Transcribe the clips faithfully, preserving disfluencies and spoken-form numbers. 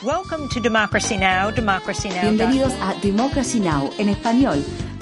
Welcome to Democracy Now!, Democracy Now. Bienvenidos a Democracy Now! En español,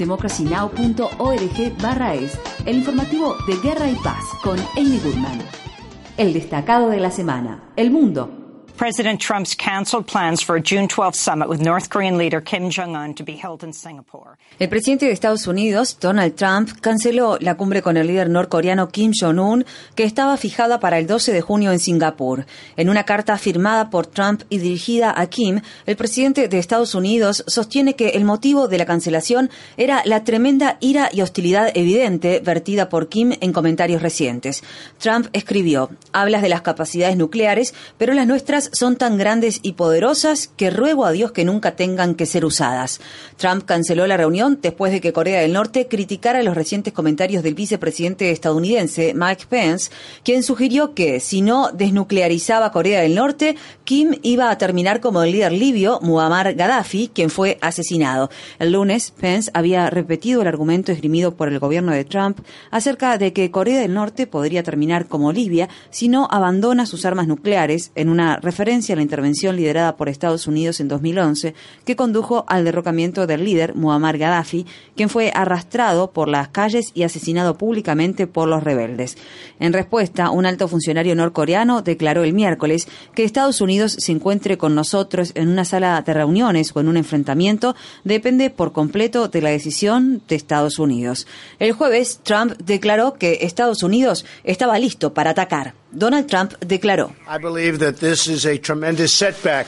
democracynow.org barra es, el informativo de Guerra y Paz con Amy Goodman. El destacado de la semana, El Mundo. President Trump's canceled plans for a June twelfth summit with North Korean leader Kim Jong-un to be held in Singapore. El presidente de Estados Unidos, Donald Trump, canceló la cumbre con el líder norcoreano Kim Jong-un, que estaba fijada para el doce de junio en Singapur. En una carta firmada por Trump y dirigida a Kim, el presidente de Estados Unidos sostiene que el motivo de la cancelación era la tremenda ira y hostilidad evidente vertida por Kim en comentarios recientes. Trump escribió: "Hablas de las capacidades nucleares, pero las nuestras son tan grandes y poderosas que ruego a Dios que nunca tengan que ser usadas". Trump canceló la reunión después de que Corea del Norte criticara los recientes comentarios del vicepresidente estadounidense Mike Pence, quien sugirió que si no desnuclearizaba Corea del Norte, Kim iba a terminar como el líder libio Muammar Gaddafi, quien fue asesinado. El lunes, Pence había repetido el argumento esgrimido por el gobierno de Trump acerca de que Corea del Norte podría terminar como Libia si no abandona sus armas nucleares, en una referencia a la intervención liderada por Estados Unidos en dos mil once, que condujo al derrocamiento del líder Muammar Gaddafi, quien fue arrastrado por las calles y asesinado públicamente por los rebeldes. En respuesta, un alto funcionario norcoreano declaró el miércoles que Estados Unidos se encuentre con nosotros en una sala de reuniones o en un enfrentamiento depende por completo de la decisión de Estados Unidos. El jueves, Trump declaró que Estados Unidos estaba listo para atacar. Donald Trump declaró: I believe that this is a tremendous setback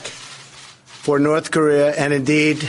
for North Korea and indeed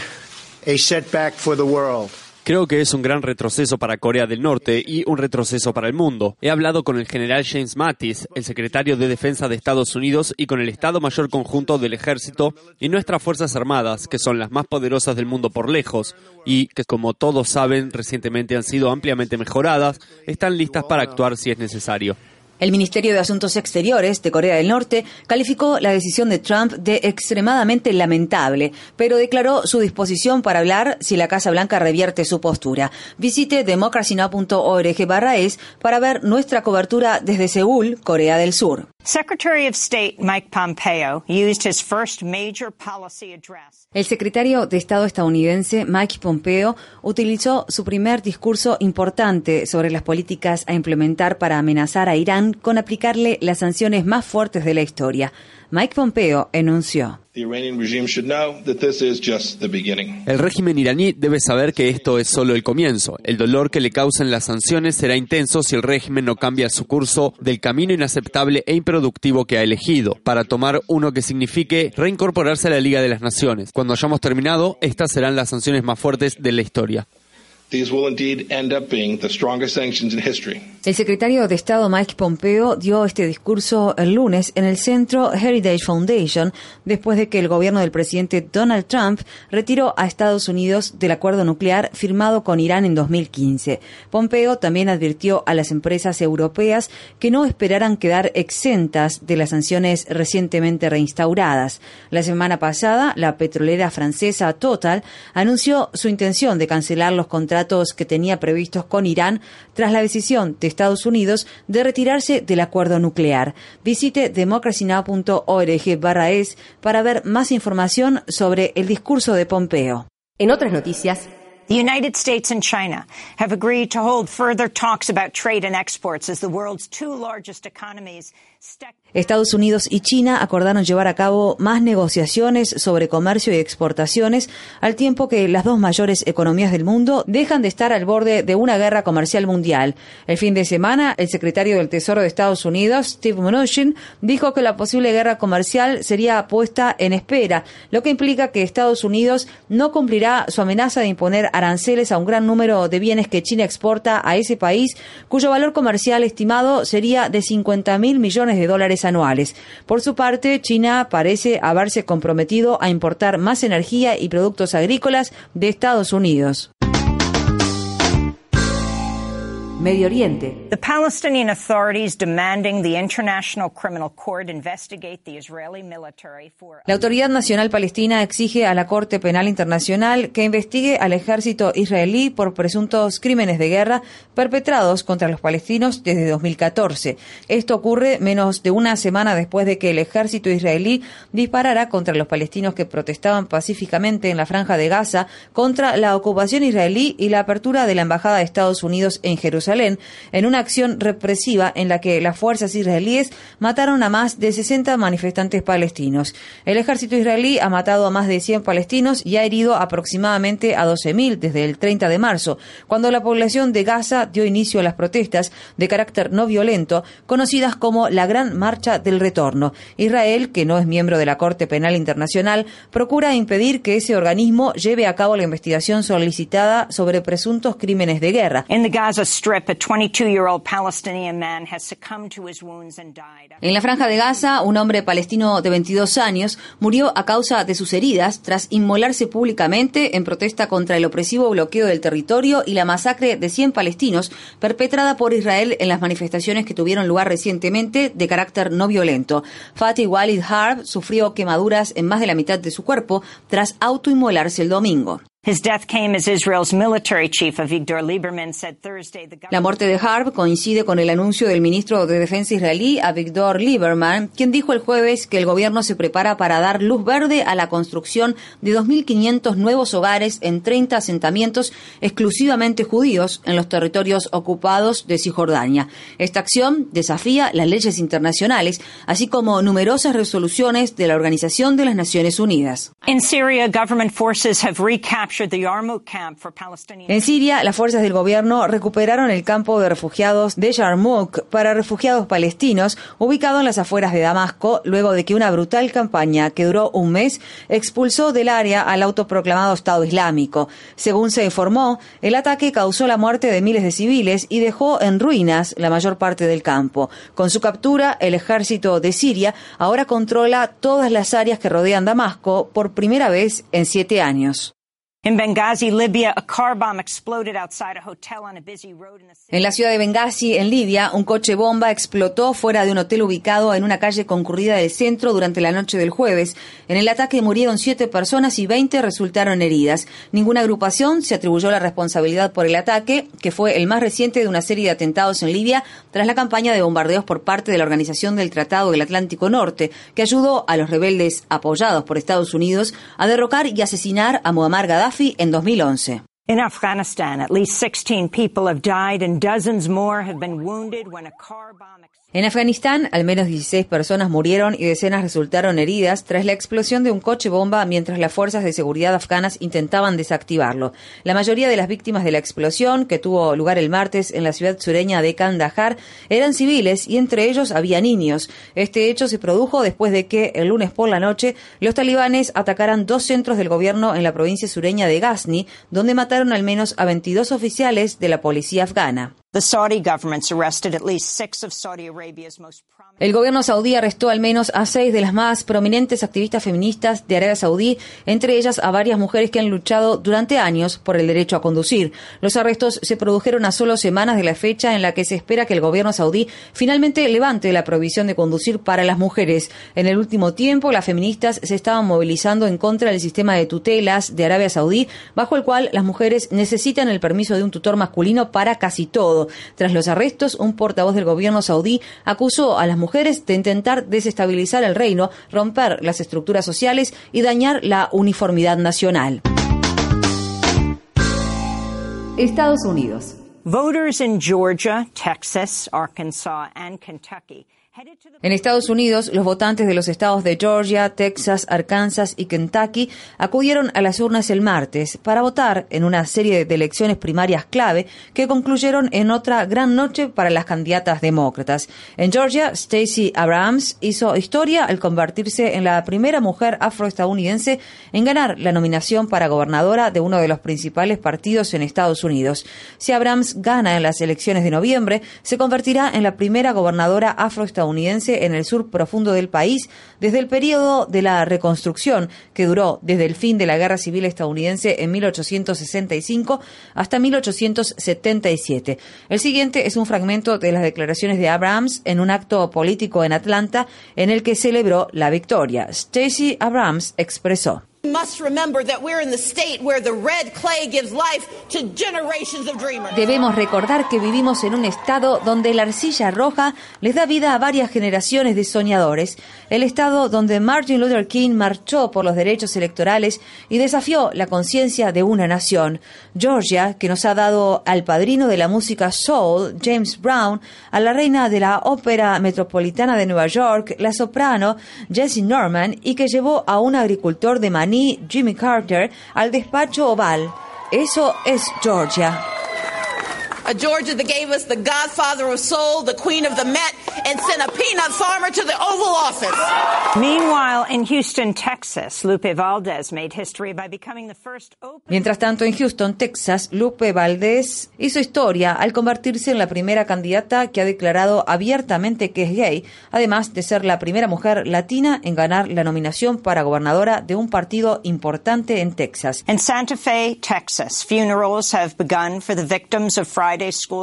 a setback for the world. Creo que es un gran retroceso para Corea del Norte y un retroceso para el mundo. He hablado con el general James Mattis, el secretario de Defensa de Estados Unidos, y con el Estado Mayor Conjunto del Ejército y nuestras Fuerzas Armadas, que son las más poderosas del mundo por lejos y que, como todos saben, recientemente han sido ampliamente mejoradas, están listas para actuar si es necesario. El Ministerio de Asuntos Exteriores de Corea del Norte calificó la decisión de Trump de extremadamente lamentable, pero declaró su disposición para hablar si la Casa Blanca revierte su postura. Visite democracynow.org barra es para ver nuestra cobertura desde Seúl, Corea del Sur. Secretary of State Mike Pompeo used his first major policy address. El secretario de Estado estadounidense Mike Pompeo utilizó su primer discurso importante sobre las políticas a implementar para amenazar a Irán con aplicarle las sanciones más fuertes de la historia. Mike Pompeo enunció: El régimen iraní debe saber que esto es solo el comienzo. El dolor que le causan las sanciones será intenso si el régimen no cambia su curso del camino inaceptable e improductivo que ha elegido, para tomar uno que signifique reincorporarse a la Liga de las Naciones. Cuando hayamos terminado, estas serán las sanciones más fuertes de la historia. These will indeed end up being the strongest sanctions in history. El secretario de Estado Mike Pompeo dio este discurso el lunes en el Centro Heritage Foundation después de que el gobierno del presidente Donald Trump retiró a Estados Unidos del acuerdo nuclear firmado con Irán en dos mil quince. Pompeo también advirtió a las empresas europeas que no esperaran quedar exentas de las sanciones recientemente reinstauradas. La semana pasada, la petrolera francesa Total anunció su intención de cancelar los contratos que tenía previstos con Irán tras la decisión de Estados Unidos de retirarse del acuerdo nuclear. Visite democracynow.org barra es para ver más información sobre el discurso de Pompeo. En otras noticias, The United States and China have agreed to hold further talks about trade and exports as the world's two largest economies stack. Estados Unidos y China acordaron llevar a cabo más negociaciones sobre comercio y exportaciones, al tiempo que las dos mayores economías del mundo dejan de estar al borde de una guerra comercial mundial. El fin de semana, el secretario del Tesoro de Estados Unidos, Steve Mnuchin, dijo que la posible guerra comercial sería puesta en espera, lo que implica que Estados Unidos no cumplirá su amenaza de imponer aranceles a un gran número de bienes que China exporta a ese país, cuyo valor comercial estimado sería de cincuenta mil millones de dólares anuales. Por su parte, China parece haberse comprometido a importar más energía y productos agrícolas de Estados Unidos. Medio Oriente. The Palestinian authorities demanding the International Criminal Court investigate the Israeli military for... La Autoridad Nacional Palestina exige a la Corte Penal Internacional que investigue al ejército israelí por presuntos crímenes de guerra perpetrados contra los palestinos desde dos mil catorce. Esto ocurre menos de una semana después de que el ejército israelí disparara contra los palestinos que protestaban pacíficamente en la Franja de Gaza contra la ocupación israelí y la apertura de la Embajada de Estados Unidos en Jerusalén, en una acción represiva en la que las fuerzas israelíes mataron a más de sesenta manifestantes palestinos. El ejército israelí ha matado a más de cien palestinos y ha herido aproximadamente a doce mil desde el treinta de marzo, cuando la población de Gaza dio inicio a las protestas de carácter no violento, conocidas como la Gran Marcha del Retorno. Israel, que no es miembro de la Corte Penal Internacional, procura impedir que ese organismo lleve a cabo la investigación solicitada sobre presuntos crímenes de guerra. In the Gaza Strip, a twenty-two-year-old Palestinian man has succumbed to his wounds and died. En la Franja de Gaza, un hombre palestino de veintidós años murió a causa de sus heridas tras inmolarse públicamente en protesta contra el opresivo bloqueo del territorio y la masacre de cien palestinos perpetrada por Israel en las manifestaciones que tuvieron lugar recientemente de carácter no violento. Fatih Walid Harb sufrió quemaduras en más de la mitad de su cuerpo tras autoinmolarse el domingo. His death came as Israel's military chief, Avigdor Lieberman, said Thursday the La muerte de Harb coincide con el anuncio del ministro de Defensa israelí, Avigdor Lieberman, quien dijo el jueves que el gobierno se prepara para dar luz verde a la construcción de dos mil quinientos nuevos hogares en treinta asentamientos exclusivamente judíos en los territorios ocupados de Cisjordania. Esta acción desafía las leyes internacionales, así como numerosas resoluciones de la Organización de las Naciones Unidas. In Syria, government forces have recaptured En Siria, las fuerzas del gobierno recuperaron el campo de refugiados de Yarmouk para refugiados palestinos, ubicado en las afueras de Damasco, luego de que una brutal campaña que duró un mes expulsó del área al autoproclamado Estado Islámico. Según se informó, el ataque causó la muerte de miles de civiles y dejó en ruinas la mayor parte del campo. Con su captura, el ejército de Siria ahora controla todas las áreas que rodean Damasco por primera vez en siete años. In Benghazi, Libya, a car bomb exploded outside a hotel on a busy road in the city. En la ciudad de Benghazi, en Libia, un coche bomba explotó fuera de un hotel ubicado en una calle concurrida del centro durante la noche del jueves. En el ataque murieron siete personas y veinte resultaron heridas. Ninguna agrupación se atribuyó la responsabilidad por el ataque, que fue el más reciente de una serie de atentados en Libia tras la campaña de bombardeos por parte de la Organización del Tratado del Atlántico Norte, que ayudó a los rebeldes apoyados por Estados Unidos a derrocar y asesinar a Muammar Gaddafi en dos mil once. In Afghanistan, at least sixteen people have died and dozens more have been wounded when a car bomb exploded. En Afganistán, al menos dieciséis personas murieron y decenas resultaron heridas tras la explosión de un coche bomba mientras las fuerzas de seguridad afganas intentaban desactivarlo. La mayoría de las víctimas de la explosión, que tuvo lugar el martes en la ciudad sureña de Kandahar, eran civiles y entre ellos había niños. Este hecho se produjo después de que el lunes por la noche los talibanes atacaran dos centros del gobierno en la provincia sureña de Ghazni, donde mataron al menos a veintidós oficiales de la policía afgana. The Saudi government's arrested at least six of Saudi Arabia's most prominent. El gobierno saudí arrestó al menos a seis de las más prominentes activistas feministas de Arabia Saudí, entre ellas a varias mujeres que han luchado durante años por el derecho a conducir. Los arrestos se produjeron a solo semanas de la fecha en la que se espera que el gobierno saudí finalmente levante la prohibición de conducir para las mujeres. En el último tiempo, las feministas se estaban movilizando en contra del sistema de tutelas de Arabia Saudí, bajo el cual las mujeres necesitan el permiso de un tutor masculino para casi todo. Tras los arrestos, un portavoz del gobierno saudí acusó a las mujeres de intentar desestabilizar el reino, romper las estructuras sociales y dañar la uniformidad nacional. Estados Unidos. Voters in Georgia, Texas, Arkansas, and Kentucky. En Estados Unidos, los votantes de los estados de Georgia, Texas, Arkansas y Kentucky acudieron a las urnas el martes para votar en una serie de elecciones primarias clave que concluyeron en otra gran noche para las candidatas demócratas. En Georgia, Stacey Abrams hizo historia al convertirse en la primera mujer afroestadounidense en ganar la nominación para gobernadora de uno de los principales partidos en Estados Unidos. Si Abrams gana en las elecciones de noviembre, se convertirá en la primera gobernadora afroestadounidense en el sur profundo del país desde el período de la reconstrucción, que duró desde el fin de la Guerra Civil estadounidense en mil ochocientos sesenta y cinco hasta mil ochocientos setenta y siete. El siguiente es un fragmento de las declaraciones de Abrams en un acto político en Atlanta en el que celebró la victoria. Stacey Abrams expresó: Debemos recordar que vivimos en un estado donde la arcilla roja les da vida a varias generaciones de soñadores, el estado donde Martin Luther King marchó por los derechos electorales y desafió la conciencia de una nación. Georgia, que nos ha dado al padrino de la música soul, James Brown, a la reina de la ópera metropolitana de Nueva York, la soprano Jessie Norman, y que llevó a un agricultor de maní, Jimmy Carter, al despacho oval. Eso es Georgia. A Georgia that gave us the godfather of soul, the queen of the Met, and sent a peanut farmer to the Oval Office. Meanwhile, in Houston, Texas, Lupe Valdez made history by becoming the first open... Mientras tanto, en Houston, Texas, Lupe Valdez hizo historia al convertirse en la primera candidata que ha declarado abiertamente que es gay, además de ser la primera mujer latina en ganar la nominación para gobernadora de un partido importante en Texas. In Santa Fe, Texas, funerals have begun for the victims of Friday.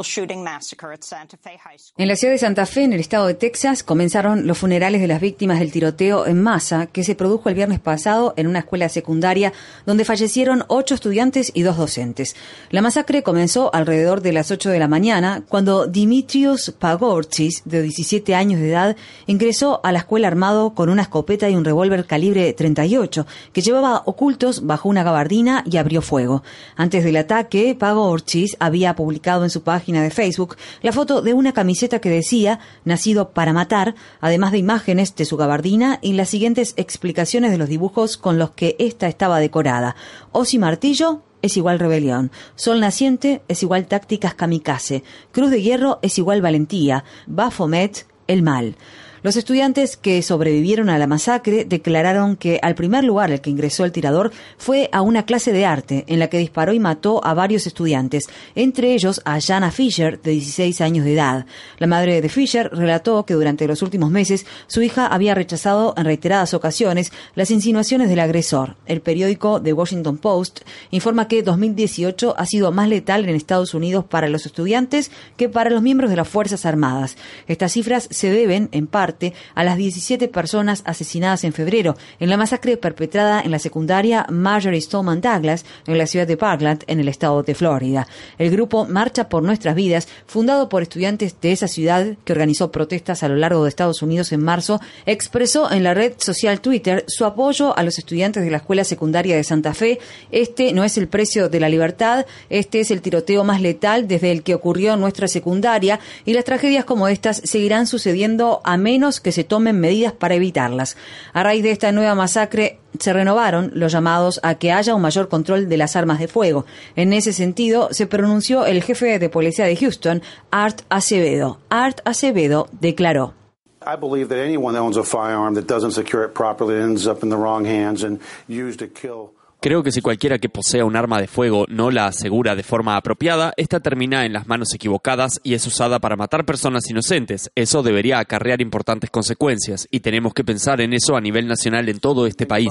En la ciudad de Santa Fe, en el estado de Texas, comenzaron los funerales de las víctimas del tiroteo en masa que se produjo el viernes pasado en una escuela secundaria donde fallecieron ocho estudiantes y dos docentes. La masacre comenzó alrededor de las ocho de la mañana cuando Dimitrios Pagortzis, de diecisiete años de edad, ingresó a la escuela armado con una escopeta y un revólver calibre treinta y ocho que llevaba ocultos bajo una gabardina y abrió fuego. Antes del ataque, Pagortzis había publicado en su página de Facebook la foto de una camiseta que decía "Nacido para matar", además de imágenes de su gabardina y las siguientes explicaciones de los dibujos con los que ésta estaba decorada. Hoz y martillo es igual rebelión. Sol naciente es igual tácticas kamikaze. Cruz de hierro es igual valentía. Baphomet, el mal. Los estudiantes que sobrevivieron a la masacre declararon que al primer lugar al que ingresó el tirador fue a una clase de arte en la que disparó y mató a varios estudiantes, entre ellos a Jana Fisher, de dieciséis años de edad. La madre de Fisher relató que durante los últimos meses su hija había rechazado en reiteradas ocasiones las insinuaciones del agresor. El periódico The Washington Post informa que dos mil dieciocho ha sido más letal en Estados Unidos para los estudiantes que para los miembros de las Fuerzas Armadas. Estas cifras se deben, en parte, a las diecisiete personas asesinadas en febrero en la masacre perpetrada en la secundaria Marjory Stoneman Douglas en la ciudad de Parkland, en el estado de Florida. El grupo Marcha por Nuestras Vidas, fundado por estudiantes de esa ciudad que organizó protestas a lo largo de Estados Unidos en marzo, expresó en la red social Twitter su apoyo a los estudiantes de la escuela secundaria de Santa Fe. Este no es el precio de la libertad, este es el tiroteo más letal desde el que ocurrió en nuestra secundaria, y las tragedias como estas seguirán sucediendo a menos que se tomen medidas para evitarlas. A raíz de esta nueva masacre, se renovaron los llamados a que haya un mayor control de las armas de fuego. En ese sentido, se pronunció el jefe de policía de Houston, Art Acevedo. Art Acevedo declaró: I believe that anyone that owns a firearm that doesn't secure it properly ends up in the wrong hands and used to kill. Creo que si cualquiera que posea un arma de fuego no la asegura de forma apropiada, esta termina en las manos equivocadas y es usada para matar personas inocentes. Eso debería acarrear importantes consecuencias y tenemos que pensar en eso a nivel nacional en todo este país.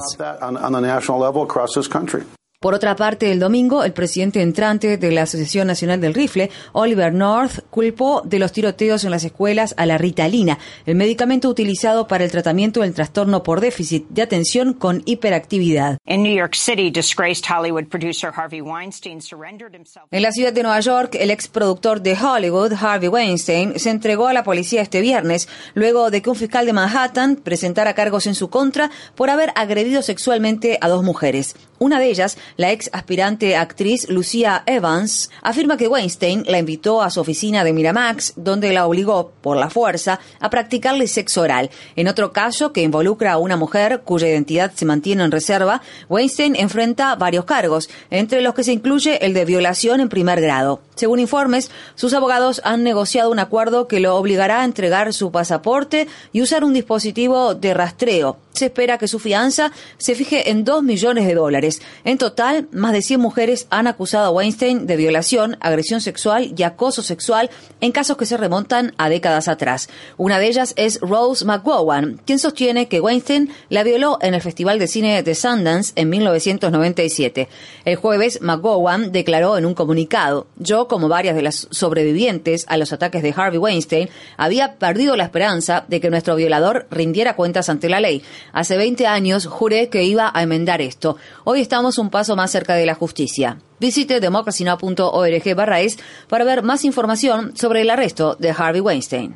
Por otra parte, el domingo, el presidente entrante de la Asociación Nacional del Rifle, Oliver North, culpó de los tiroteos en las escuelas a la Ritalina, el medicamento utilizado para el tratamiento del trastorno por déficit de atención con hiperactividad. In New York City, disgraced Hollywood producer Harvey Weinstein surrendered himself. En la ciudad de Nueva York, el exproductor de Hollywood, Harvey Weinstein, se entregó a la policía este viernes, luego de que un fiscal de Manhattan presentara cargos en su contra por haber agredido sexualmente a dos mujeres. Una de ellas, la ex aspirante actriz Lucia Evans, afirma que Weinstein la invitó a su oficina de Miramax, donde la obligó, por la fuerza, a practicarle sexo oral. En otro caso, que involucra a una mujer cuya identidad se mantiene en reserva, Weinstein enfrenta varios cargos, entre los que se incluye el de violación en primer grado. Según informes, sus abogados han negociado un acuerdo que lo obligará a entregar su pasaporte y usar un dispositivo de rastreo. Se espera que su fianza se fije en dos millones de dólares. En total, más de cien mujeres han acusado a Weinstein de violación, agresión sexual y acoso sexual en casos que se remontan a décadas atrás. Una de ellas es Rose McGowan, quien sostiene que Weinstein la violó en el Festival de Cine de Sundance en mil novecientos noventa y siete. El jueves, McGowan declaró en un comunicado: "Yo, como varias de las sobrevivientes a los ataques de Harvey Weinstein, había perdido la esperanza de que nuestro violador rindiera cuentas ante la ley. Hace veinte años juré que iba a enmendar esto. Hoy estamos un paso más cerca de la justicia". Visite democracy now punto org barra es para ver más información sobre el arresto de Harvey Weinstein.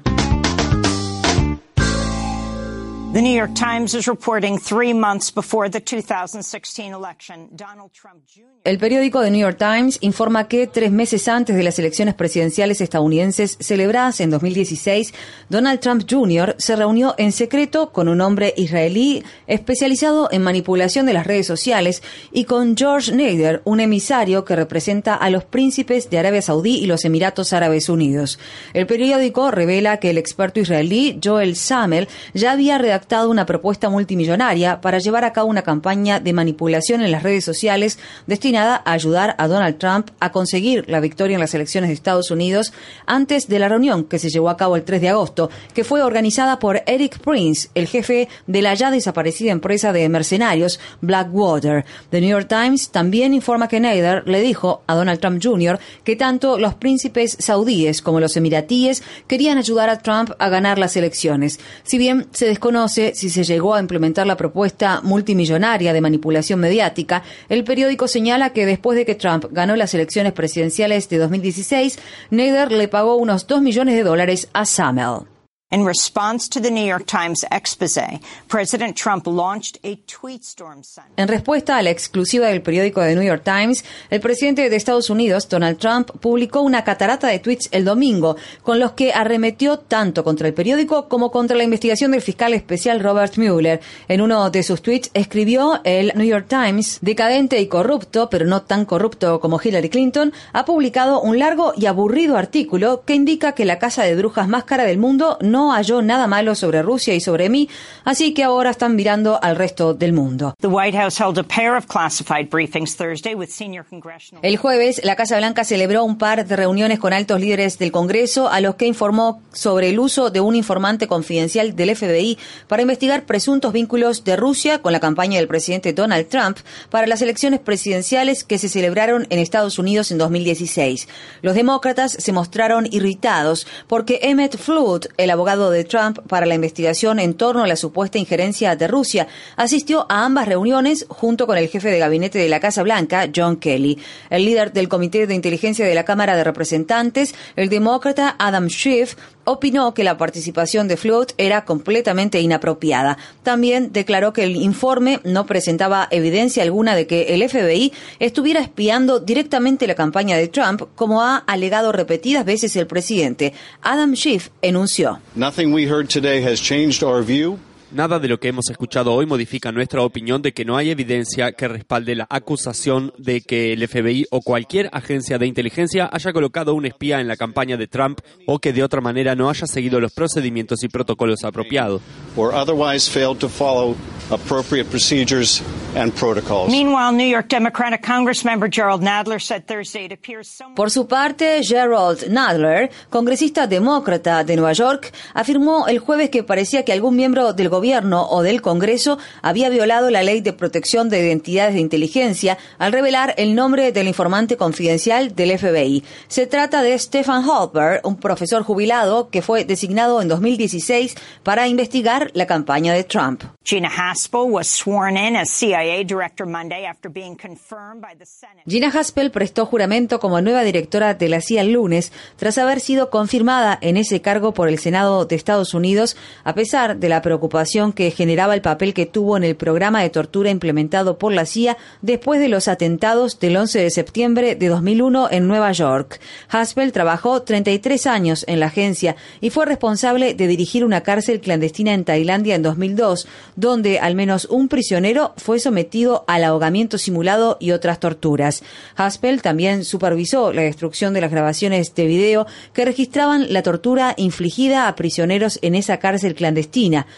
The New York Times is reporting three months before the two thousand sixteen election, Donald Trump Junior El periódico The New York Times informa que tres meses antes de las elecciones presidenciales estadounidenses celebradas en dos mil dieciséis, Donald Trump junior se reunió en secreto con un hombre israelí especializado en manipulación de las redes sociales y con George Nader, un emisario que representa a los príncipes de Arabia Saudí y los Emiratos Árabes Unidos. El periódico revela que el experto israelí Joel Samel ya había redactado una propuesta multimillonaria para llevar a cabo una campaña de manipulación en las redes sociales destinada a ayudar a Donald Trump a conseguir la victoria en las elecciones de Estados Unidos antes de la reunión que se llevó a cabo el tres de agosto, que fue organizada por Eric Prince, el jefe de la ya desaparecida empresa de mercenarios Blackwater. The New York Times también informa que Nader le dijo a Donald Trump junior que tanto los príncipes saudíes como los emiratíes querían ayudar a Trump a ganar las elecciones. Si bien se desconoce si se llegó a implementar la propuesta multimillonaria de manipulación mediática, el periódico señala que después de que Trump ganó las elecciones presidenciales de dos mil dieciséis, Nader le pagó unos dos millones de dólares a Samel. In response to the New York Times exposé, President Trump launched a tweet storm Sunday. En respuesta a la exclusiva del periódico The New York Times, el presidente de Estados Unidos, Donald Trump, publicó una catarata de tweets el domingo, con los que arremetió tanto contra el periódico como contra la investigación del fiscal especial Robert Mueller. En uno de sus tweets escribió: el New York Times, decadente y corrupto, pero no tan corrupto como Hillary Clinton, ha publicado un largo y aburrido artículo que indica que la casa de brujas más cara del mundo no No halló nada malo sobre Rusia y sobre mí, así que ahora están mirando al resto del mundo. The White House held a pair of classified briefings Thursday with senior congressional. El jueves, la Casa Blanca celebró un par de reuniones con altos líderes del Congreso, a los que informó sobre el uso de un informante confidencial del F B I para investigar presuntos vínculos de Rusia con la campaña del presidente Donald Trump para las elecciones presidenciales que se celebraron en Estados Unidos en dos mil dieciséis. Los demócratas se mostraron irritados porque Emmett Flood, el abogado de Trump para la investigación en torno a la supuesta injerencia de Rusia, asistió a ambas reuniones junto con el jefe de gabinete de la Casa Blanca, John Kelly. El líder del Comité de Inteligencia de la Cámara de Representantes, el demócrata Adam Schiff, opinó que la participación de Flood era completamente inapropiada. También declaró que el informe no presentaba evidencia alguna de que el F B I estuviera espiando directamente la campaña de Trump, como ha alegado repetidas veces el presidente. Adam Schiff enunció: Nothing we heard today has changed our view. Nada de lo que hemos escuchado hoy modifica nuestra opinión de que no hay evidencia que respalde la acusación de que el F B I o cualquier agencia de inteligencia haya colocado un espía en la campaña de Trump o que de otra manera no haya seguido los procedimientos y protocolos apropiados. Or otherwise failed to follow appropriate procedures and protocols. Meanwhile, New York Democratic Congressmember Gerald Nadler said Thursday it appears someone... Por su parte, Gerald Nadler, congresista demócrata de Nueva York, afirmó el jueves que parecía que algún miembro del gobierno o del Congreso había violado la ley de protección de identidades de inteligencia al revelar el nombre del informante confidencial del F B I. Se trata de Stephen Halper, un profesor jubilado que fue designado en dos mil dieciséis para investigar la campaña de Trump. Gina Haspel was sworn in as C I A director Monday after being confirmed by the Senate. Gina Haspel prestó juramento como nueva directora de la C I A el lunes, tras haber sido confirmada en ese cargo por el Senado de Estados Unidos, a pesar de la preocupación que generaba el papel que tuvo en el programa de tortura implementado por la C I A después de los atentados del once de septiembre de dos mil uno en Nueva York. Haspel trabajó treinta y tres años en la agencia y fue responsable de dirigir una cárcel clandestina en Tailandia en dos mil dos, donde al menos un prisionero fue sometido al ahogamiento simulado y otras torturas. Haspel también supervisó la destrucción de las grabaciones de video que registraban la tortura infligida a prisioneros en esa cárcel clandestina. Su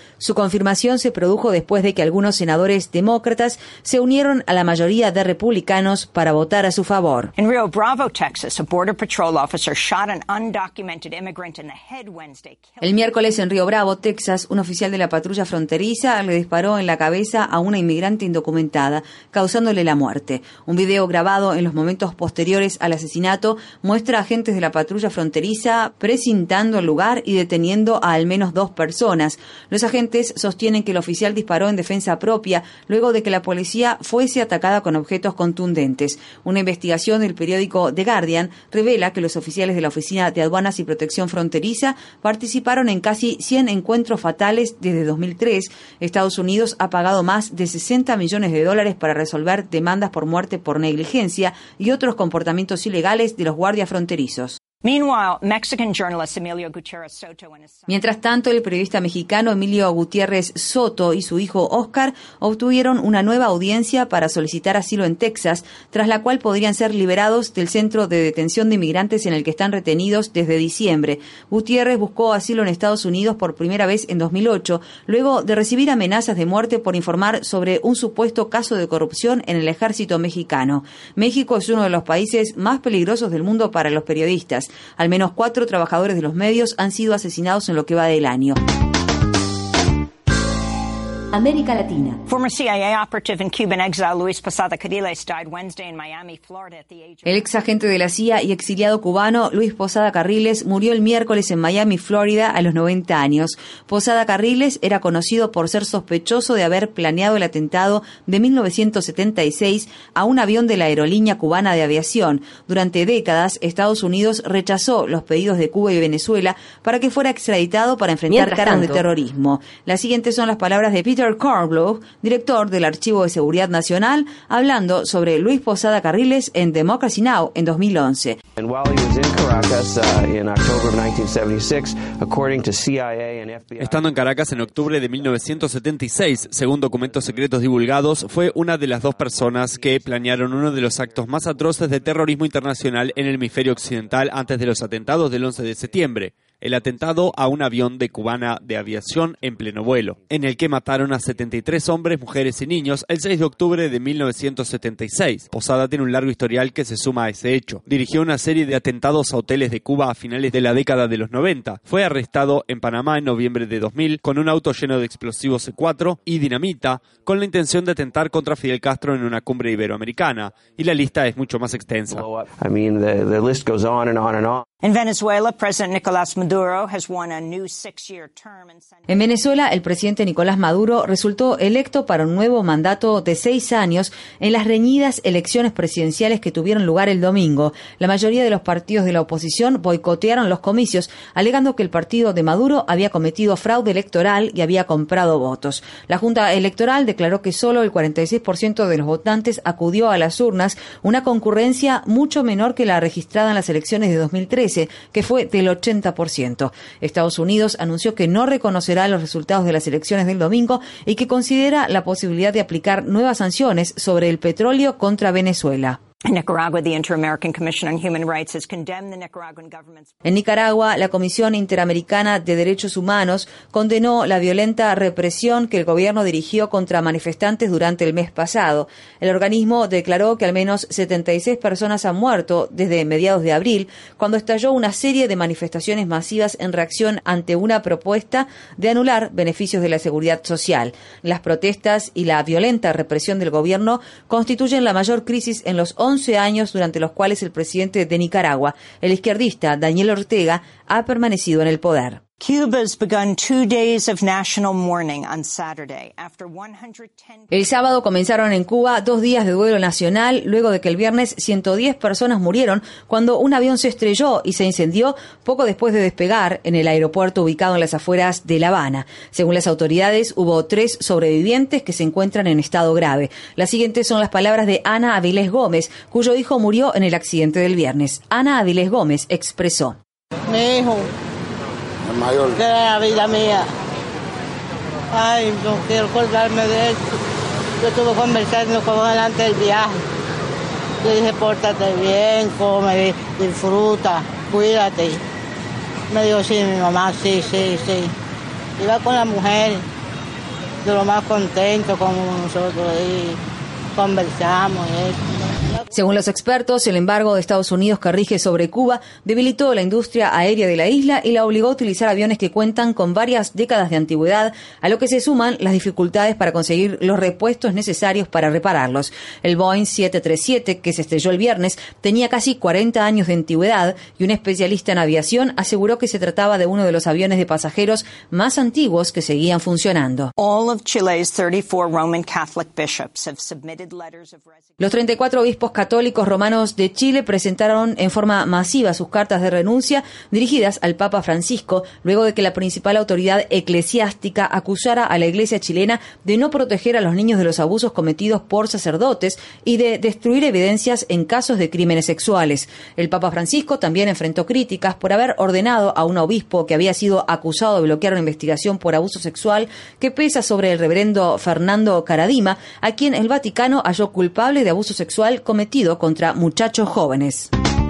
confirmación se produjo después de que algunos senadores demócratas se unieron a la mayoría de republicanos para votar a su favor. En Rio Bravo, Texas, a Border Patrol officer shot an undocumented immigrant in the head Wednesday. El miércoles en Río Bravo, Texas, un oficial de la patrulla fronteriza le disparó en la cabeza a una inmigrante indocumentada, causándole la muerte. Un video grabado en los momentos posteriores al asesinato muestra a agentes de la patrulla fronteriza precintando el lugar y deteniendo a al menos dos personas. Los agentes sostienen que el oficial disparó en defensa propia luego de que la policía fuese atacada con objetos contundentes. Una investigación del periódico The Guardian revela que los oficiales de la Oficina de Aduanas y Protección Fronteriza participaron en casi cien encuentros fatales desde dos mil tres. Estados Unidos ha pagado más de sesenta millones de dólares para resolver demandas por muerte por negligencia y otros comportamientos ilegales de los guardias fronterizos. Mientras tanto, el periodista mexicano Emilio Gutiérrez Soto y su hijo Oscar obtuvieron una nueva audiencia para solicitar asilo en Texas, tras la cual podrían ser liberados del centro de detención de inmigrantes en el que están retenidos desde diciembre. Gutiérrez buscó asilo en Estados Unidos por primera vez en dos mil ocho, luego de recibir amenazas de muerte por informar sobre un supuesto caso de corrupción en el ejército mexicano. México es uno de los países más peligrosos del mundo para los periodistas. Al menos cuatro trabajadores de los medios han sido asesinados en lo que va del año. América Latina. El ex agente de la C I A y exiliado cubano Luis Posada Carriles murió el miércoles en Miami, Florida, a los noventa años. Posada Carriles era conocido por ser sospechoso de haber planeado el atentado de mil novecientos setenta y seis a un avión de la aerolínea cubana de aviación. Durante décadas, Estados Unidos rechazó los pedidos de Cuba y Venezuela para que fuera extraditado para enfrentar cargos de terrorismo. Las siguientes son las palabras de Peter Kornbluh, director del Archivo de Seguridad Nacional, hablando sobre Luis Posada Carriles en Democracy Now! En dos mil once. Estando en Caracas en octubre de mil novecientos setenta y seis, según documentos secretos divulgados, fue una de las dos personas que planearon uno de los actos más atroces de terrorismo internacional en el hemisferio occidental antes de los atentados del once de septiembre. El atentado a un avión de cubana de aviación en pleno vuelo, en el que mataron a setenta y tres hombres, mujeres y niños el seis de octubre de mil novecientos setenta y seis. Posada tiene un largo historial que se suma a ese hecho. Dirigió una serie de atentados a hoteles de Cuba a finales de la década de los noventa. Fue arrestado en Panamá en noviembre de dos mil con un auto lleno de explosivos C cuatro y dinamita con la intención de atentar contra Fidel Castro en una cumbre iberoamericana. Y la lista es mucho más extensa. I mean, the, the list goes on and on and on. En Venezuela, President Nicolás Maduro has won a new six-year term. En Venezuela, el presidente Nicolás Maduro resultó electo para un nuevo mandato de seis años en las reñidas elecciones presidenciales que tuvieron lugar el domingo. La mayoría de los partidos de la oposición boicotearon los comicios, alegando que el partido de Maduro había cometido fraude electoral y había comprado votos. La Junta Electoral declaró que solo el cuarenta y seis por ciento de los votantes acudió a las urnas, una concurrencia mucho menor que la registrada en las elecciones de dos mil trece. Que fue del ochenta por ciento. Estados Unidos anunció que no reconocerá los resultados de las elecciones del domingo y que considera la posibilidad de aplicar nuevas sanciones sobre el petróleo contra Venezuela. En Nicaragua, the Inter-American Commission on Human Rights has condemned the Nicaraguan government's... En Nicaragua, la Comisión Interamericana de Derechos Humanos condenó la violenta represión que el gobierno dirigió contra manifestantes durante el mes pasado. El organismo declaró que al menos setenta y seis personas han muerto desde mediados de abril, cuando estalló una serie de manifestaciones masivas en reacción ante una propuesta de anular beneficios de la seguridad social. Las protestas y la violenta represión del gobierno constituyen la mayor crisis en los once años durante los cuales el presidente de Nicaragua, el izquierdista Daniel Ortega, ha permanecido en el poder. El sábado comenzaron en Cuba dos días de duelo nacional luego de que el viernes ciento diez personas murieron cuando un avión se estrelló y se incendió poco después de despegar en el aeropuerto ubicado en las afueras de La Habana. Según las autoridades, hubo tres sobrevivientes que se encuentran en estado grave. Las siguientes son las palabras de Ana Avilés Gómez, cuyo hijo murió en el accidente del viernes. Ana Avilés Gómez expresó: Mi hijo, mayor, de la vida mía. Ay, no quiero acordarme de esto. Yo estuve conversando con él antes del viaje. Le dije, pórtate bien, come, disfruta, cuídate. Me dijo, sí, mi mamá, sí, sí, sí. Iba con la mujer, de lo más contento como nosotros ahí conversamos y eso. Según los expertos, el embargo de Estados Unidos que rige sobre Cuba debilitó la industria aérea de la isla y la obligó a utilizar aviones que cuentan con varias décadas de antigüedad, a lo que se suman las dificultades para conseguir los repuestos necesarios para repararlos. El Boeing siete treinta y siete, que se estrelló el viernes, tenía casi cuarenta años de antigüedad y un especialista en aviación aseguró que se trataba de uno de los aviones de pasajeros más antiguos que seguían funcionando. Los treinta y cuatro obispos católicos romanos de Chile presentaron en forma masiva sus cartas de renuncia dirigidas al Papa Francisco, luego de que la principal autoridad eclesiástica acusara a la Iglesia chilena de no proteger a los niños de los abusos cometidos por sacerdotes y de destruir evidencias en casos de crímenes sexuales. El Papa Francisco también enfrentó críticas por haber ordenado a un obispo que había sido acusado de bloquear una investigación por abuso sexual que pesa sobre el reverendo Fernando Caradima, a quien el Vaticano halló culpable de abuso sexual cometido contra muchachos jóvenes.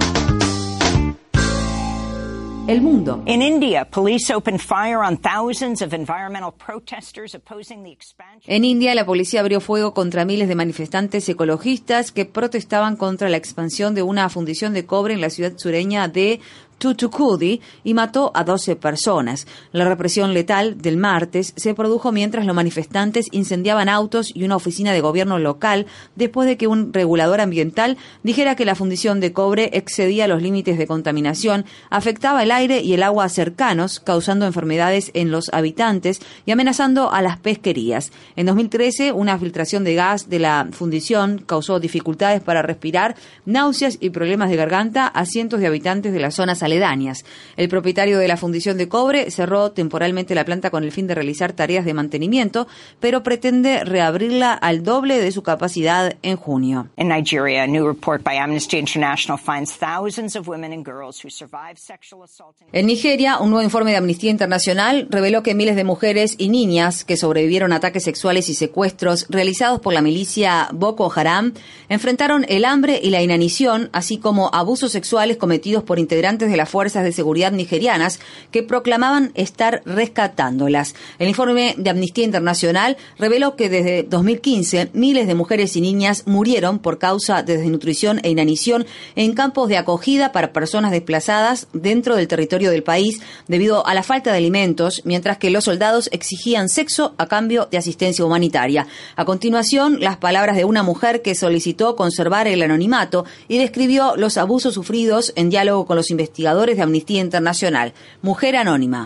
El mundo. In India, police opened fire on thousands of environmental protesters opposing the expansion. En India, la policía abrió fuego contra miles de manifestantes ecologistas que protestaban contra la expansión de una fundición de cobre en la ciudad sureña de Thoothukudi y mató a doce personas. La represión letal del martes se produjo mientras los manifestantes incendiaban autos y una oficina de gobierno local después de que un regulador ambiental dijera que la fundición de cobre excedía los límites de contaminación, afectaba el aire y el agua cercanos, causando enfermedades en los habitantes y amenazando a las pesquerías. En dos mil trece, una filtración de gas de la fundición causó dificultades para respirar, náuseas y problemas de garganta a cientos de habitantes de las zonas aledañas. El propietario de la fundición de cobre cerró temporalmente la planta con el fin de realizar tareas de mantenimiento, pero pretende reabrirla al doble de su capacidad en junio. In Nigeria, a new report by Amnesty International finds thousands of women and girls who survived sexual assault. En Nigeria, un nuevo informe de Amnistía Internacional reveló que miles de mujeres y niñas que sobrevivieron a ataques sexuales y secuestros realizados por la milicia Boko Haram enfrentaron el hambre y la inanición, así como abusos sexuales cometidos por integrantes de las fuerzas de seguridad nigerianas que proclamaban estar rescatándolas. El informe de Amnistía Internacional reveló que desde dos mil quince miles de mujeres y niñas murieron por causa de desnutrición e inanición en campos de acogida para personas desplazadas dentro del territorio del país debido a la falta de alimentos, mientras que los soldados exigían sexo a cambio de asistencia humanitaria. A continuación, las palabras de una mujer que solicitó conservar el anonimato y describió los abusos sufridos en diálogo con los investigadores de Amnistía Internacional. Mujer anónima.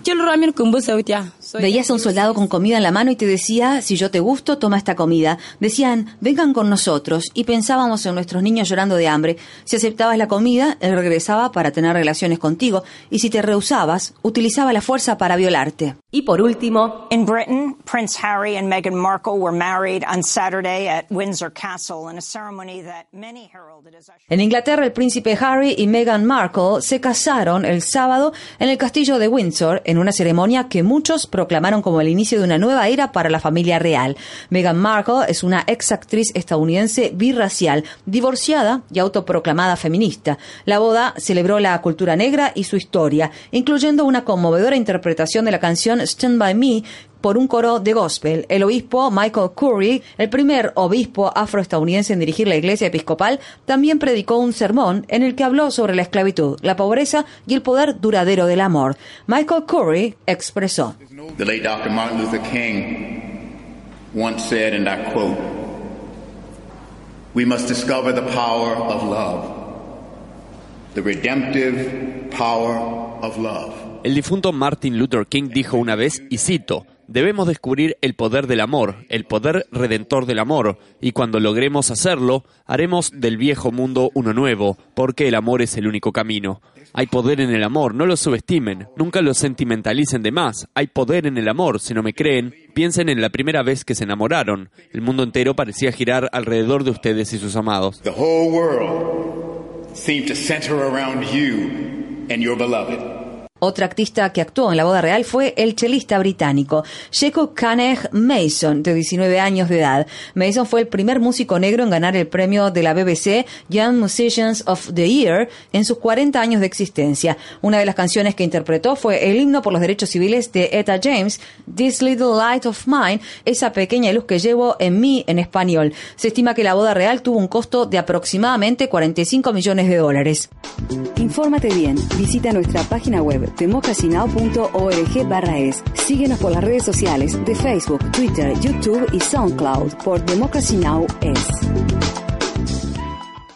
Veías a un soldado con comida en la mano y te decía, si yo te gusto, toma esta comida. Decían, vengan con nosotros, y pensábamos en nuestros niños llorando de hambre. Si aceptabas la comida, él regresaba para tener relaciones contigo, y si te rehusabas, utilizaba la fuerza para violarte. Y por último, in Britain, Prince Harry and Meghan Markle were married on Saturday at Windsor Castle in a ceremony that many heralded as. En Inglaterra, el príncipe Harry y Meghan Markle se casaron el sábado en el castillo de Windsor en una ceremonia que muchos proclamaron como el inicio de una nueva era para la familia real. Meghan Markle es una ex actriz estadounidense birracial, divorciada y autoproclamada feminista. La boda celebró la cultura negra y su historia, incluyendo una conmovedora interpretación de la canción Stand By Me por un coro de gospel. El obispo Michael Curry, el primer obispo afroestadounidense en dirigir la iglesia episcopal, también predicó un sermón en el que habló sobre la esclavitud, la pobreza y el poder duradero del amor. Michael Curry expresó: The late doctor Martin Luther King once said, and I quote, "We must discover the power of love, the redemptive power of love." El difunto Martin Luther King dijo una vez, y cito, debemos descubrir el poder del amor, el poder redentor del amor, y cuando logremos hacerlo, haremos del viejo mundo uno nuevo, porque el amor es el único camino. Hay poder en el amor, no lo subestimen, nunca lo sentimentalicen de más. Hay poder en el amor, si no me creen, piensen en la primera vez que se enamoraron. El mundo entero parecía girar alrededor de ustedes y sus amados. The whole world seemed to center around you and your beloved. Otro artista que actuó en la boda real fue el chelista británico Jacob Canegg Mason, de diecinueve años de edad. Mason fue el primer músico negro en ganar el premio de la B B C Young Musicians of the Year en sus cuarenta años de existencia. Una de las canciones que interpretó fue el himno por los derechos civiles de Etta James, This Little Light of Mine, esa pequeña luz que llevo en mí, en español. Se estima que la boda real tuvo un costo de aproximadamente cuarenta y cinco millones de dólares. Infórmate bien. Visita nuestra página web democracy now punto org barra es. Síguenos por las redes sociales de Facebook, Twitter, YouTube y SoundCloud por Democracy Now! Es.